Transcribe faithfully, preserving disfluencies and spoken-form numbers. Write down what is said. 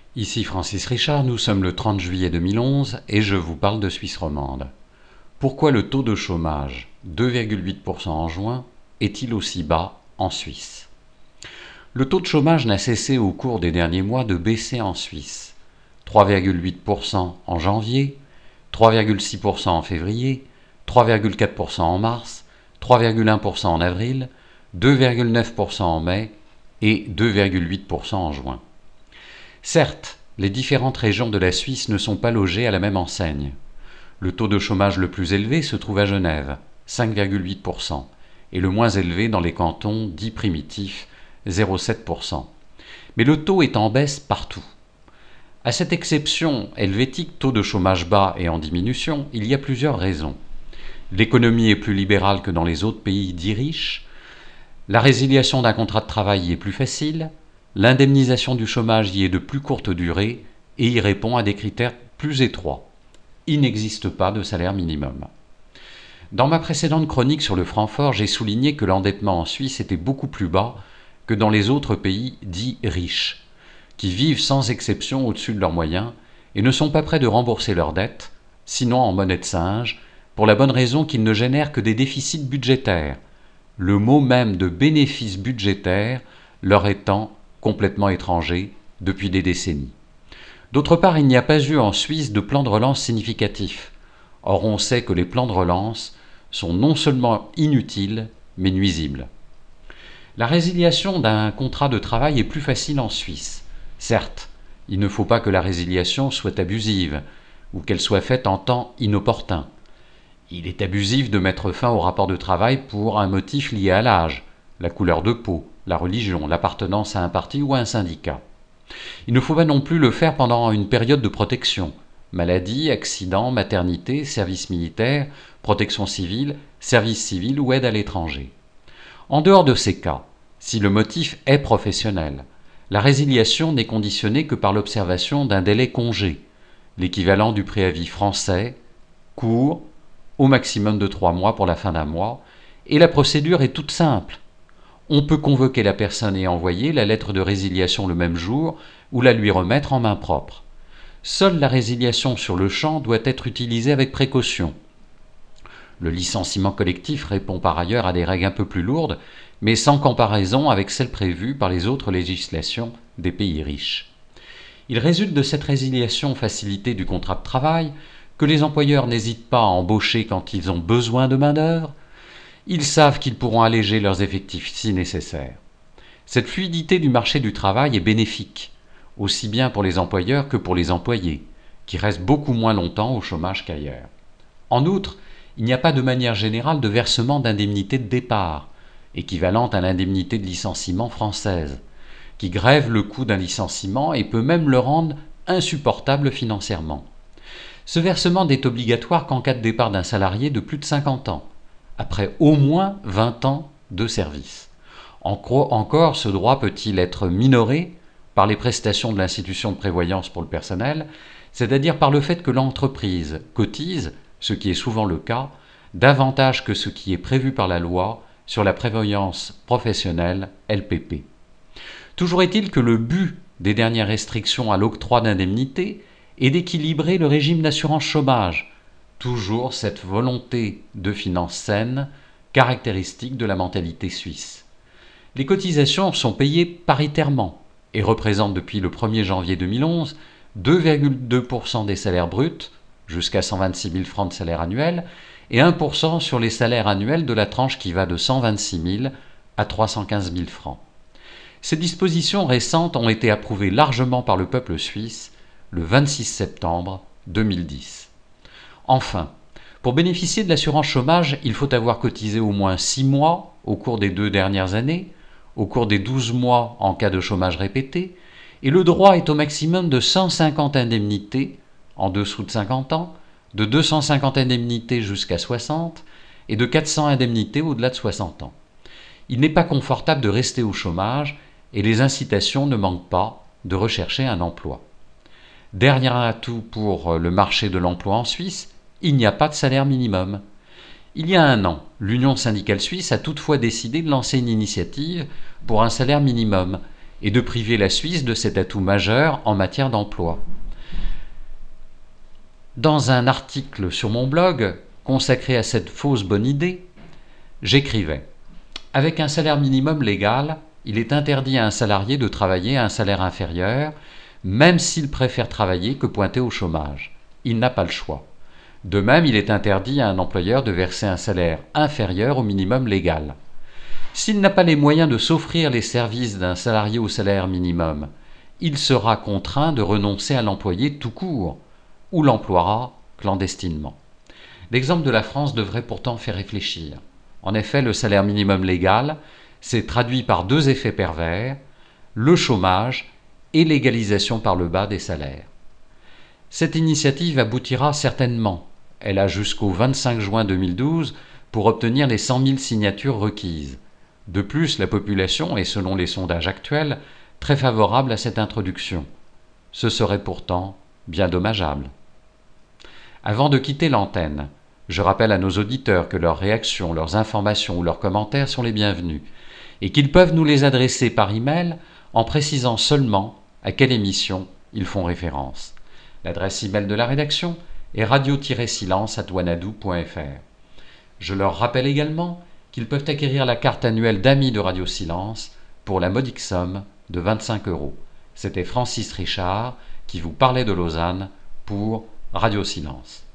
Ici Francis Richard, nous sommes le trente juillet deux mille onze et je vous parle de Suisse romande. Pourquoi le taux de chômage, deux virgule huit pour cent en juin, est-il aussi bas en Suisse? Le taux de chômage n'a cessé au cours des derniers mois de baisser en Suisse. trois virgule huit pour cent en janvier, trois virgule six pour cent en février, trois virgule quatre pour cent en mars, trois virgule un pour cent en avril, deux virgule neuf pour cent en mai et deux virgule huit pour cent en juin. Certes, les différentes régions de la Suisse ne sont pas logées à la même enseigne. Le taux de chômage le plus élevé se trouve à Genève, cinq virgule huit pour cent, et le moins élevé dans les cantons dits primitifs, zéro virgule sept pour cent. Mais le taux est en baisse partout. À cette exception helvétique, taux de chômage bas et en diminution, il y a plusieurs raisons. L'économie est plus libérale que dans les autres pays dits riches, la résiliation d'un contrat de travail y est plus facile, l'indemnisation du chômage y est de plus courte durée et y répond à des critères plus étroits. Il n'existe pas de salaire minimum. Dans ma précédente chronique sur le Francfort, j'ai souligné que l'endettement en Suisse était beaucoup plus bas que dans les autres pays dits riches, qui vivent sans exception au-dessus de leurs moyens et ne sont pas prêts de rembourser leurs dettes, sinon en monnaie de singe, pour la bonne raison qu'ils ne génèrent que des déficits budgétaires, le mot même de bénéfice budgétaire leur étant complètement étranger depuis des décennies. D'autre part, il n'y a pas eu en Suisse de plan de relance significatif. Or, on sait que les plans de relance sont non seulement inutiles, mais nuisibles. La résiliation d'un contrat de travail est plus facile en Suisse. Certes, il ne faut pas que la résiliation soit abusive, ou qu'elle soit faite en temps inopportun. Il est abusif de mettre fin au rapport de travail pour un motif lié à l'âge, la couleur de peau, la religion, l'appartenance à un parti ou à un syndicat. Il ne faut pas non plus le faire pendant une période de protection, maladie, accident, maternité, service militaire, protection civile, service civil ou aide à l'étranger. En dehors de ces cas, si le motif est professionnel, la résiliation n'est conditionnée que par l'observation d'un délai congé, l'équivalent du préavis français, court, au maximum de trois mois pour la fin d'un mois, et la procédure est toute simple. On peut convoquer la personne et envoyer la lettre de résiliation le même jour ou la lui remettre en main propre. Seule la résiliation sur le champ doit être utilisée avec précaution. Le licenciement collectif répond par ailleurs à des règles un peu plus lourdes, mais sans comparaison avec celles prévues par les autres législations des pays riches. Il résulte de cette résiliation facilitée du contrat de travail que les employeurs n'hésitent pas à embaucher quand ils ont besoin de main-d'œuvre. Ils savent qu'ils pourront alléger leurs effectifs si nécessaire. Cette fluidité du marché du travail est bénéfique, aussi bien pour les employeurs que pour les employés, qui restent beaucoup moins longtemps au chômage qu'ailleurs. En outre, il n'y a pas de manière générale de versement d'indemnité de départ, équivalente à l'indemnité de licenciement française, qui grève le coût d'un licenciement et peut même le rendre insupportable financièrement. Ce versement n'est obligatoire qu'en cas de départ d'un salarié de plus de cinquante ans, après au moins vingt ans de service. Encore, ce droit peut-il être minoré par les prestations de l'institution de prévoyance pour le personnel, c'est-à-dire par le fait que l'entreprise cotise, ce qui est souvent le cas, davantage que ce qui est prévu par la loi sur la prévoyance professionnelle L P P. Toujours est-il que le but des dernières restrictions à l'octroi d'indemnités est d'équilibrer le régime d'assurance chômage, toujours cette volonté de finances saines, caractéristique de la mentalité suisse. Les cotisations sont payées paritairement et représentent depuis le premier janvier deux mille onze deux virgule deux pour cent des salaires bruts, jusqu'à cent vingt-six mille francs de salaire annuel, et un pour cent sur les salaires annuels de la tranche qui va de cent vingt-six mille à trois cent quinze mille francs. Ces dispositions récentes ont été approuvées largement par le peuple suisse le vingt-six septembre deux mille dix. Enfin, pour bénéficier de l'assurance chômage, il faut avoir cotisé au moins six mois au cours des deux dernières années, au cours des douze mois en cas de chômage répété, et le droit est au maximum de cent cinquante indemnités en dessous de cinquante ans, de deux cent cinquante indemnités jusqu'à soixante et de quatre cents indemnités au-delà de soixante ans. Il n'est pas confortable de rester au chômage et les incitations ne manquent pas de rechercher un emploi. Dernier atout pour le marché de l'emploi en Suisse, il n'y a pas de salaire minimum. Il y a un an, l'Union syndicale suisse a toutefois décidé de lancer une initiative pour un salaire minimum et de priver la Suisse de cet atout majeur en matière d'emploi. Dans un article sur mon blog consacré à cette fausse bonne idée, j'écrivais « Avec un salaire minimum légal, il est interdit à un salarié de travailler à un salaire inférieur, même s'il préfère travailler que pointer au chômage. Il n'a pas le choix. De même, il est interdit à un employeur de verser un salaire inférieur au minimum légal. S'il n'a pas les moyens de s'offrir les services d'un salarié au salaire minimum, il sera contraint de renoncer à l'employer tout court, ou l'emploiera clandestinement. » L'exemple de la France devrait pourtant faire réfléchir. En effet, le salaire minimum légal s'est traduit par deux effets pervers, le chômage et l'égalisation par le bas des salaires. Cette initiative aboutira certainement. Elle a jusqu'au vingt-cinq juin deux mille douze pour obtenir les cent mille signatures requises. De plus, la population est, selon les sondages actuels, très favorable à cette introduction. Ce serait pourtant bien dommageable. Avant de quitter l'antenne, je rappelle à nos auditeurs que leurs réactions, leurs informations ou leurs commentaires sont les bienvenus et qu'ils peuvent nous les adresser par email en précisant seulement à quelle émission ils font référence. L'adresse email de la rédaction est radio tiret silence arobase wanadoo point f r. Je leur rappelle également qu'ils peuvent acquérir la carte annuelle d'amis de Radio Silence pour la modique somme de vingt-cinq euros. C'était Francis Richard qui vous parlait de Lausanne pour Radio Silence.